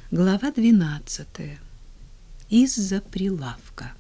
Глава 12. Из-за прилавка.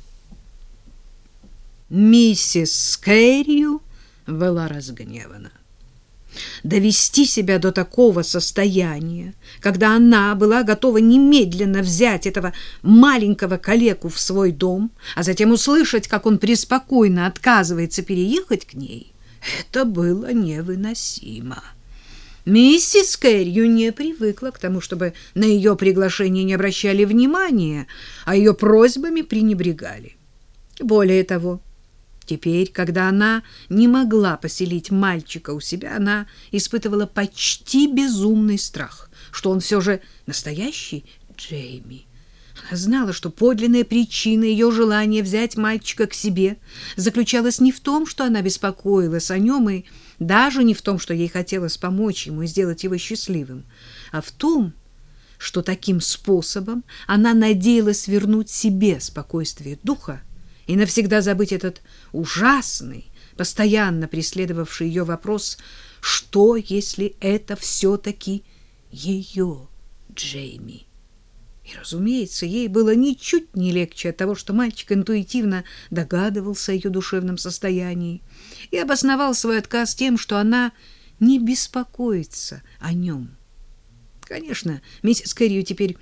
Миссис Кэррию была разгневана. Довести себя до такого состояния, когда она была готова немедленно взять этого маленького калеку в свой дом, а затем услышать, как он преспокойно отказывается переехать к ней, это было невыносимо. Миссис Кэррию не привыкла к тому, чтобы на ее приглашение не обращали внимания, а ее просьбами пренебрегали. Более того, теперь, когда она не могла поселить мальчика у себя, она испытывала почти безумный страх, что он все же настоящий Джейми. Она знала, что подлинная причина ее желания взять мальчика к себе заключалась не в том, что она беспокоилась о нем, и даже не в том, что ей хотелось помочь ему и сделать его счастливым, а в том, что таким способом она надеялась вернуть себе спокойствие духа и навсегда забыть этот ужасный, постоянно преследовавший ее вопрос, что, если это все-таки ее Джейми. И, разумеется, ей было ничуть не легче от того, что мальчик интуитивно догадывался о ее душевном состоянии и обосновал свой отказ тем, что она не беспокоится о нем. Конечно, миссис Кэррию теперь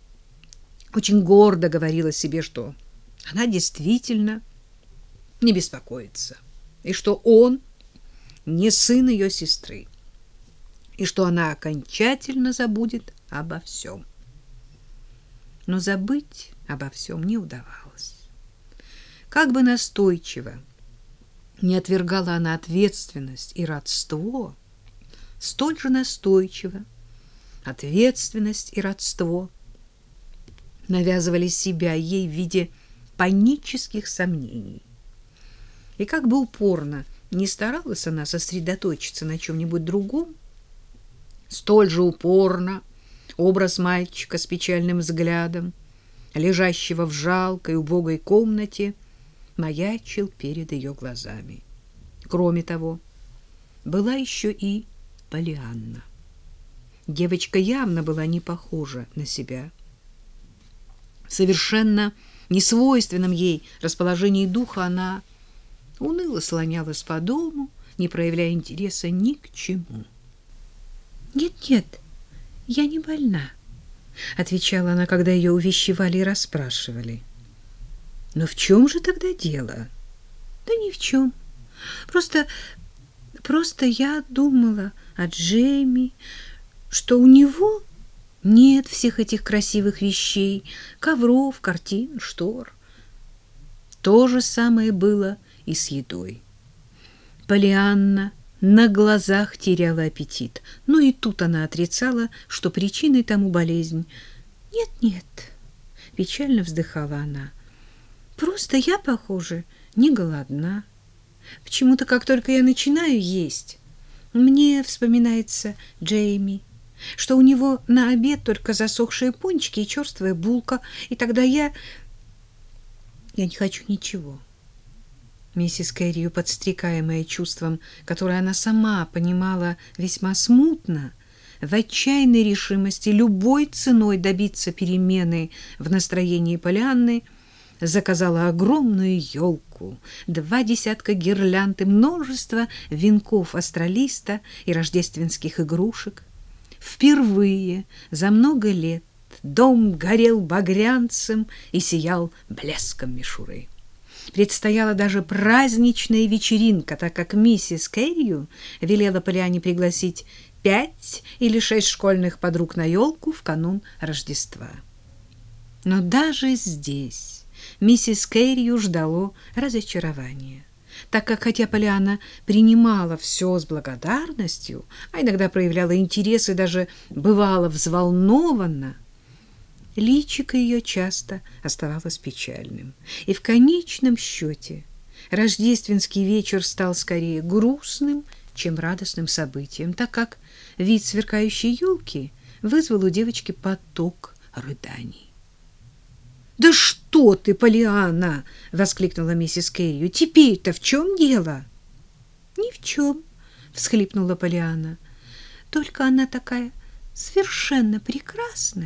очень гордо говорила себе, что она действительно не беспокоится, и что он не сын ее сестры, и что она окончательно забудет обо всем. Но забыть обо всем не удавалось. Как бы настойчиво не отвергала она ответственность и родство, столь же настойчиво ответственность и родство навязывали себя ей в виде панических сомнений. И как бы упорно не старалась она сосредоточиться на чем-нибудь другом, столь же упорно образ мальчика с печальным взглядом, лежащего в жалкой, убогой комнате, маячил перед ее глазами. Кроме того, была еще и Полианна. Девочка явно была не похожа на себя. В совершенно несвойственном ей расположении духа она уныло слонялась по дому, не проявляя интереса ни к чему. «Нет-нет, я не больна», — отвечала она, когда ее увещевали и расспрашивали. «Но в чем же тогда дело?» «Да ни в чем. Просто я думала о Джейми, что у него нет всех этих красивых вещей, ковров, картин, штор». То же самое было и с едой. Полианна на глазах теряла аппетит, но и тут она отрицала, что причиной тому болезнь. «Нет-нет», — печально вздыхала она, — «просто я, похоже, не голодна. Почему-то, как только я начинаю есть, мне вспоминается Джейми, что у него на обед только засохшие пончики и черствая булка, и тогда я не хочу ничего». Миссис Кэррию, подстрекаемая чувством, которое она сама понимала весьма смутно, в отчаянной решимости любой ценой добиться перемены в настроении Полианны, заказала огромную елку, 2 десятка гирлянд и множество венков астролиста и рождественских игрушек. Впервые за много лет дом горел багрянцем и сиял блеском мишуры. Предстояла даже праздничная вечеринка, так как миссис Кэррию велела Полианне пригласить 5 или 6 школьных подруг на елку в канун Рождества. Но даже здесь миссис Кэррию ждало разочарования, так как, хотя Полианна принимала все с благодарностью, а иногда проявляла интерес и даже бывала взволнована, личико ее часто оставалось печальным, и в конечном счете рождественский вечер стал скорее грустным, чем радостным событием, так как вид сверкающей елки вызвал у девочки поток рыданий. «Да что ты, Полианна!» — воскликнула миссис Кэррию. «Теперь-то в чем дело?» «Ни в чем», — всхлипнула Полианна. «Только она такая совершенно прекрасная,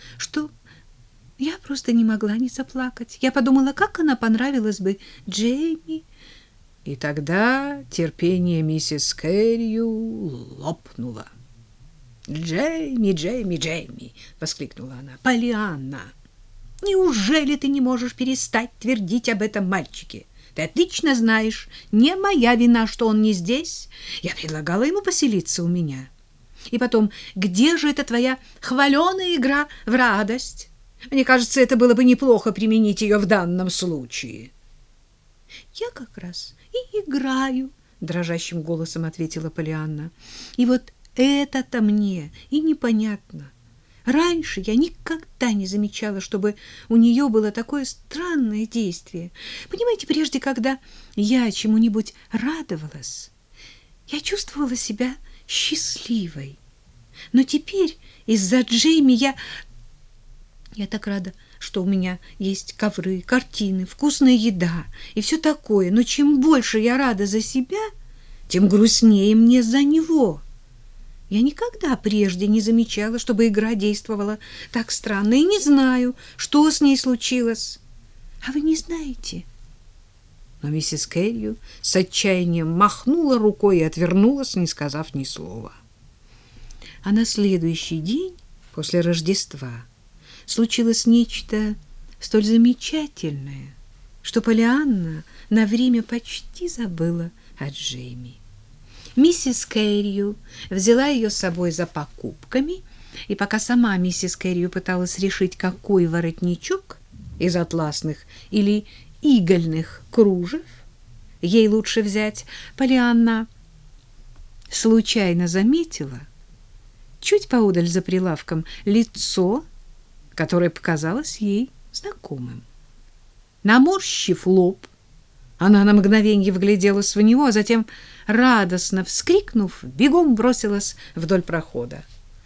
что я просто не могла не заплакать. Я подумала, как она понравилась бы Джейми. И тогда терпение миссис Кэррию лопнуло. «Джейми, Джейми, Джейми!» — воскликнула она. «Полианна, неужели ты не можешь перестать твердить об этом мальчике? Ты отлично знаешь, не моя вина, что он не здесь. Я предлагала ему поселиться у меня. И потом, где же эта твоя хваленая игра в радость? Мне кажется, это было бы неплохо применить ее в данном случае». «Я как раз и играю», — дрожащим голосом ответила Полианна. «И вот это-то мне и непонятно. Раньше я никогда не замечала, чтобы у нее было такое странное действие. Понимаете, прежде, когда я чему-нибудь радовалась, я чувствовала себя счастливой. Но теперь из-за Джейми я так рада, что у меня есть ковры, картины, вкусная еда и все такое. Но чем больше я рада за себя, тем грустнее мне за него. Я никогда прежде не замечала, чтобы игра действовала так странно, и не знаю, что с ней случилось. А вы не знаете?» Но миссис Кэррию с отчаянием махнула рукой и отвернулась, не сказав ни слова. А на следующий день после Рождества случилось нечто столь замечательное, что Полианна на время почти забыла о Джейми. Миссис Кэррию взяла ее с собой за покупками, и пока сама миссис Кэррию пыталась решить, какой воротничок из атласных или игольных кружев ей лучше взять, Полианна случайно заметила чуть поодаль за прилавком лицо, которое показалось ей знакомым. Наморщив лоб, она на мгновенье вгляделась в него, а затем, радостно вскрикнув, бегом бросилась вдоль прохода.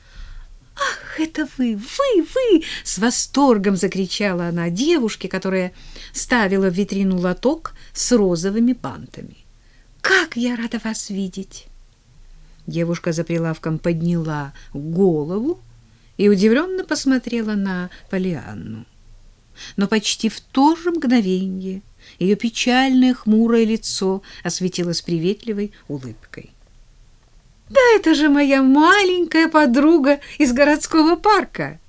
«Ах, это вы!» — с восторгом закричала она девушке, которая ставила в витрину лоток с розовыми бантами. «Как я рада вас видеть!» Девушка за прилавком подняла голову и удивленно посмотрела на Полианну. Но почти в то же мгновенье ее печальное хмурое лицо осветилось приветливой улыбкой. «Да это же моя маленькая подруга из городского парка!»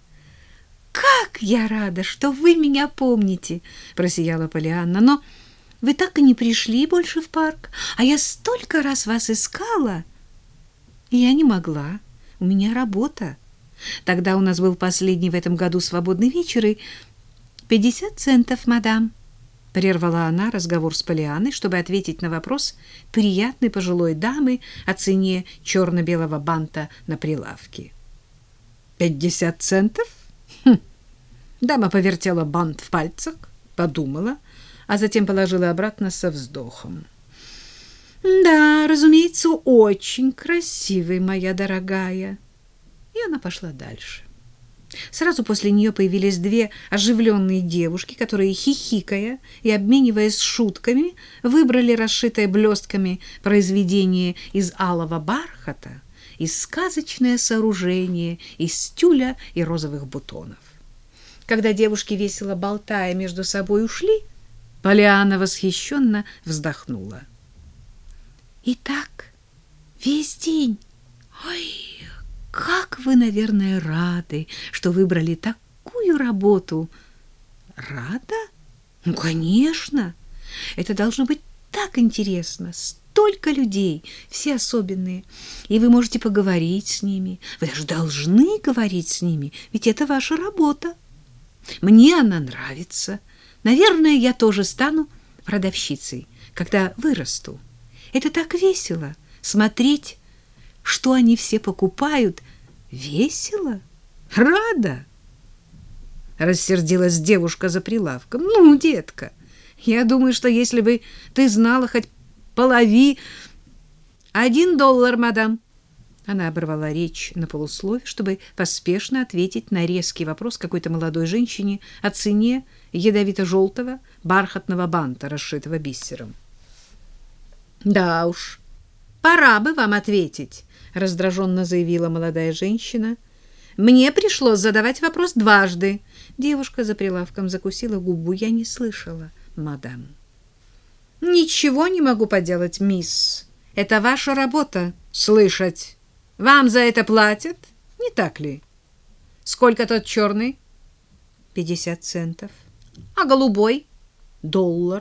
«Как я рада, что вы меня помните!» — просияла Полианна. «Но вы так и не пришли больше в парк, а я столько раз вас искала!» И я не могла, у меня работа. Тогда у нас был последний в этом году свободный вечер, и 50 центов, мадам. Прервала она разговор с Полианной, чтобы ответить на вопрос приятной пожилой дамы о цене черно-белого банта на прилавке. 50 центов? Хм. Дама повертела бант в пальцах, подумала, а затем положила обратно со вздохом. «Да, разумеется, очень красивый, моя дорогая». И она пошла дальше. Сразу после нее появились две оживленные девушки, которые, хихикая и обмениваясь шутками, выбрали расшитое блестками произведение из алого бархата и сказочное сооружение из тюля и розовых бутонов. Когда девушки, весело болтая между собой, ушли, Полианна восхищенно вздохнула. «И так весь день. Ой, как вы, наверное, рады, что выбрали такую работу». «Рада? Ну, конечно. Это должно быть так интересно. Столько людей, все особенные. И вы можете поговорить с ними. Вы даже должны говорить с ними, ведь это ваша работа. Мне она нравится. Наверное, я тоже стану продавщицей, когда вырасту. Это так весело смотреть, что они все покупают. Весело? Рада?» Рассердилась девушка за прилавком. «Ну, детка, я думаю, что если бы ты знала хоть половину... $1, мадам». Она оборвала речь на полуслове, чтобы поспешно ответить на резкий вопрос какой-то молодой женщине о цене ядовито-желтого бархатного банта, расшитого бисером. «Да уж, пора бы вам ответить», — раздраженно заявила молодая женщина. Мне пришлось задавать вопрос дважды. Девушка за прилавком закусила губу. Я не слышала, мадам. Ничего не могу поделать, мисс. Это ваша работа — слышать. Вам за это платят, не так ли? Сколько тот черный? 50 центов. А голубой? $1.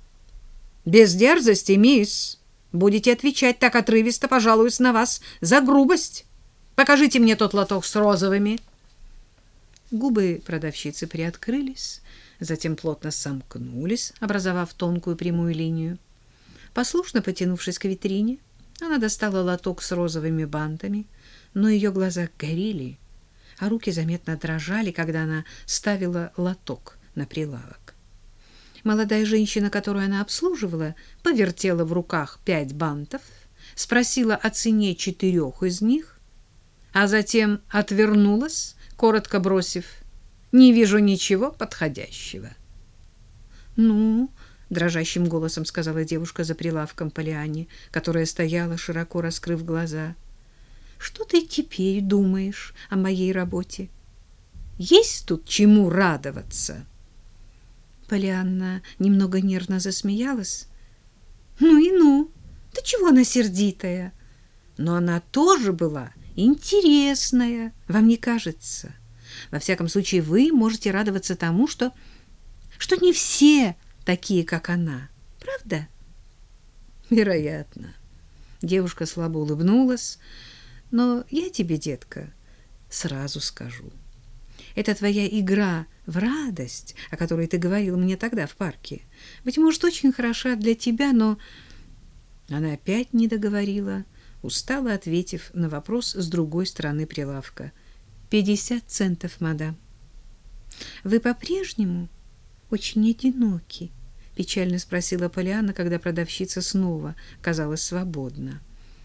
Без дерзости, мисс. Будете отвечать так отрывисто, пожалуюсь на вас за грубость. Покажите мне тот лоток с розовыми. Губы продавщицы приоткрылись, затем плотно сомкнулись, образовав тонкую прямую линию. Послушно потянувшись к витрине, она достала лоток с розовыми бантами, но ее глаза горели, а руки заметно дрожали, когда она ставила лоток на прилавок. Молодая женщина, которую она обслуживала, повертела в руках 5 бантов, спросила о цене 4 из них, а затем отвернулась, коротко бросив: «Не вижу ничего подходящего». «Ну...» — дрожащим голосом сказала девушка за прилавком Полианне, которая стояла, широко раскрыв глаза. «Что ты теперь думаешь о моей работе? Есть тут чему радоваться?» Полианна немного нервно засмеялась. «Ну и ну! Да чего она сердитая? Но она тоже была интересная, вам не кажется? Во всяком случае, вы можете радоваться тому, что не все такие, как она. Правда?» «Вероятно». Девушка слабо улыбнулась. «Но я тебе, детка, сразу скажу. Это твоя игра в радость, о которой ты говорил мне тогда в парке. Быть может, очень хороша для тебя, но...» Она опять не договорила, устало ответив на вопрос с другой стороны прилавка. 50 центов, мадам. «Вы по-прежнему очень одиноки?» — печально спросила Полианна, когда продавщица снова казалась свободна.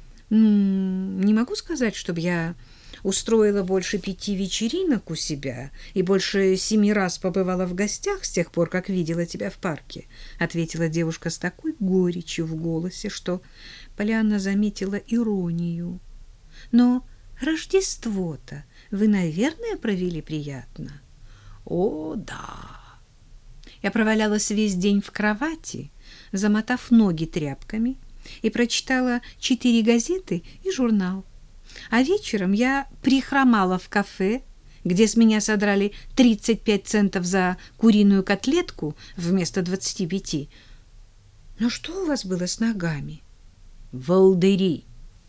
«Не могу сказать, чтобы я устроила больше 5 вечеринок у себя и больше 7 раз побывала в гостях с тех пор, как видела тебя в парке», — ответила девушка с такой горечью в голосе, что Полианна заметила иронию. «Но Рождество-то вы, наверное, провели приятно?» «О, да!» Я провалялась весь день в кровати, замотав ноги тряпками, и прочитала 4 газеты и журнал. А вечером я прихромала в кафе, где с меня содрали 35 центов за куриную котлетку вместо 25. «Но что у вас было с ногами?» «Волдыри».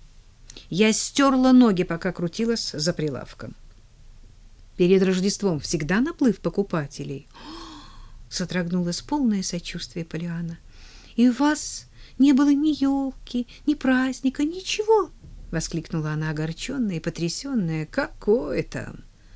Я стерла ноги, пока крутилась за прилавком. «Перед Рождеством всегда наплыв покупателей?» Содрогнулось полное сочувствие Полианна. «И у вас не было ни елки, ни праздника, ничего?» — воскликнула она, огорченная и потрясенная. «Какое там?»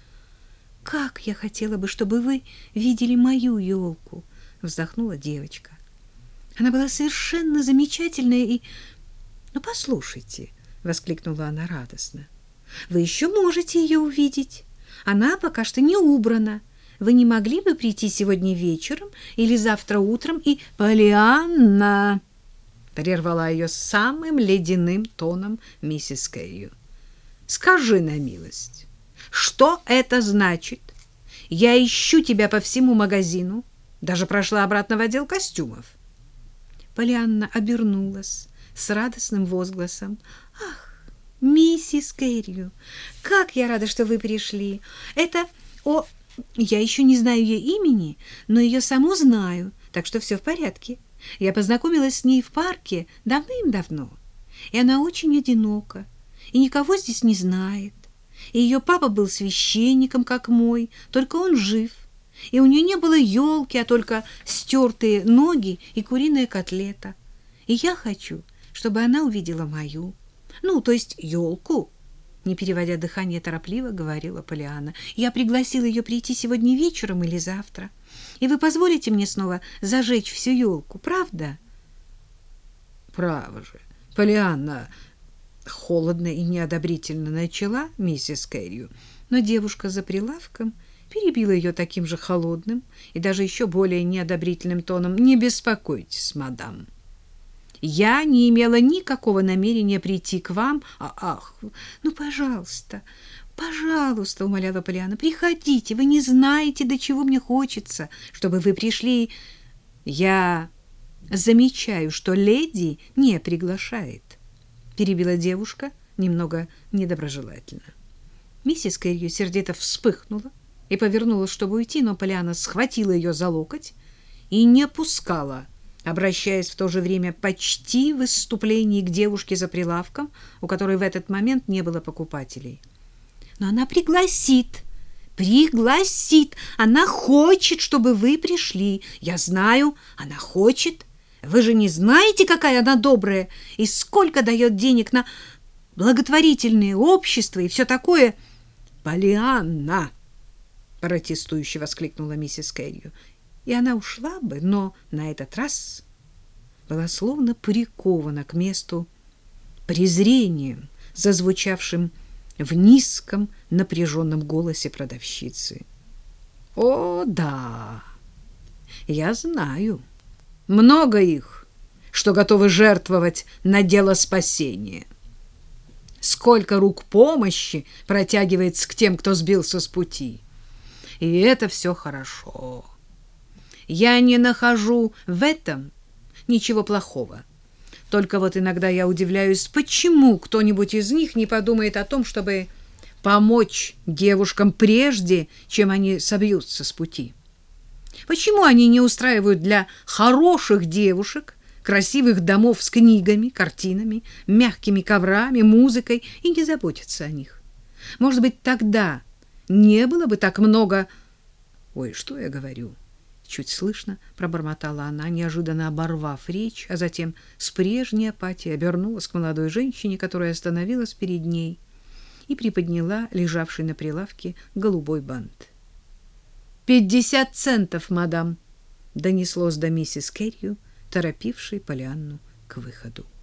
«Как я хотела бы, чтобы вы видели мою елку!» — вздохнула девочка. «Она была совершенно замечательная и...» «Ну, послушайте!» — воскликнула она радостно. «Вы еще можете ее увидеть. Она пока что не убрана. Вы не могли бы прийти сегодня вечером или завтра утром и...» «Полианна!» — прервала ее самым ледяным тоном миссис Кэррию. «Скажи на милость, что это значит? Я ищу тебя по всему магазину, даже прошла обратно в отдел костюмов». Полианна обернулась с радостным возгласом. «Ах, миссис Кэррию, как я рада, что вы пришли! Это... Я еще не знаю ее имени, но ее саму знаю, так что все в порядке. Я познакомилась с ней в парке давным-давно, и она очень одинока, и никого здесь не знает. И ее папа был священником, как мой, только он жив, и у нее не было елки, а только стертые ноги и куриная котлета. И я хочу, чтобы она увидела мою, то есть елку». Не переводя дыхание, торопливо говорила Полианна. «Я пригласила ее прийти сегодня вечером или завтра. И вы позволите мне снова зажечь всю елку, правда?» «Право же, Полианна!» — холодно и неодобрительно начала миссис Кэррию, но девушка за прилавком перебила ее таким же холодным и даже еще более неодобрительным тоном. «Не беспокойтесь, мадам. Я не имела никакого намерения прийти к вам. Ах, пожалуйста, Пожалуйста, умоляла Полианна, приходите. Вы не знаете, до чего мне хочется, чтобы вы пришли. Я замечаю, что леди не приглашает, перебила девушка немного недоброжелательно. Миссис Кэррию сердито вспыхнула и повернулась, чтобы уйти, но Полианна схватила ее за локоть и не пускала, обращаясь в то же время почти в выступлении к девушке за прилавком, у которой в этот момент не было покупателей. Но она пригласит. Она хочет, чтобы вы пришли. Я знаю, она хочет. Вы же не знаете, какая она добрая и сколько дает денег на благотворительные общества и все такое. Полианна, протестующе воскликнула миссис Кэррию. И она ушла бы, но на этот раз была словно прикована к месту презрением, зазвучавшим в низком напряженном голосе продавщицы. О, да, я знаю. Много их, что готовы жертвовать на дело спасения. Сколько рук помощи протягивается к тем, кто сбился с пути. И это все хорошо. Я не нахожу в этом ничего плохого. Только вот иногда я удивляюсь, почему кто-нибудь из них не подумает о том, чтобы помочь девушкам прежде, чем они собьются с пути. Почему они не устраивают для хороших девушек красивых домов с книгами, картинами, мягкими коврами, музыкой и не заботятся о них? Может быть, тогда не было бы так много... Ой, что я говорю? Чуть слышно пробормотала она, неожиданно оборвав речь, а затем с прежней апатией обернулась к молодой женщине, которая остановилась перед ней и приподняла лежавший на прилавке голубой бант. 50 центов, мадам, донеслось до миссис Кэррию, торопившей Полианну к выходу.